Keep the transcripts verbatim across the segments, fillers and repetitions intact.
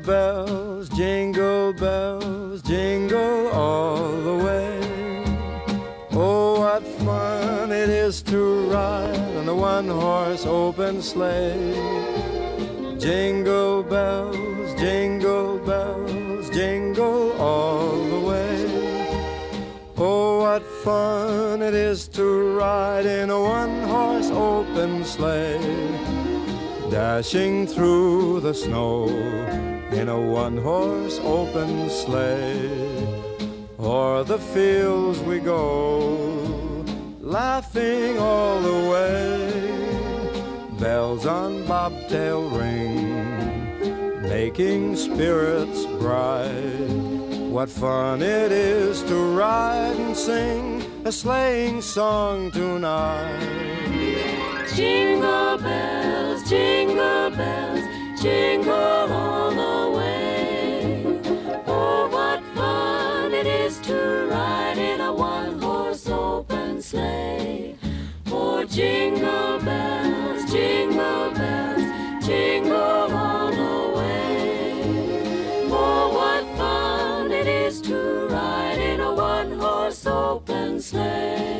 bells, jingle bells, jingle all the way. Oh, what fun it is to ride in a one-horse open sleigh. Jingle bells, jingle bells, jingle all the way. Oh, what fun it is to ride in a one-horse open sleigh. Dashing through the snow in a one-horse open sleigh. O'er the fields we go, laughing all the way. Bells on bobtail ring, making spirits bright. What fun it is to ride and sing a sleighing song tonight. Jingle bells, jingle bells, jingle all the way. Oh, what fun it is to ride in a one-horse open sleigh. Oh, jingle bells, jingle bells, jingle all the way. Oh, what fun it is to ride in a one-horse open sleigh.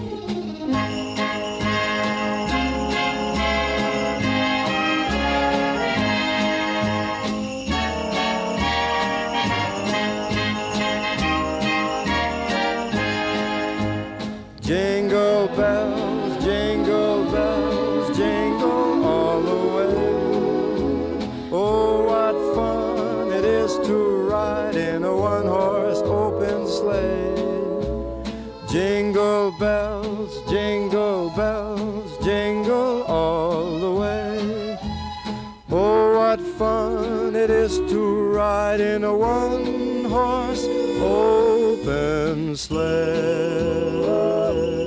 Jingle bells, jingle bells, jingle all the way. Oh, what fun it is to ride in a one-horse open sleigh. Jingle bells, jingle bells, jingle all the way. Oh, what fun it is to ride in a one-horse open sleigh.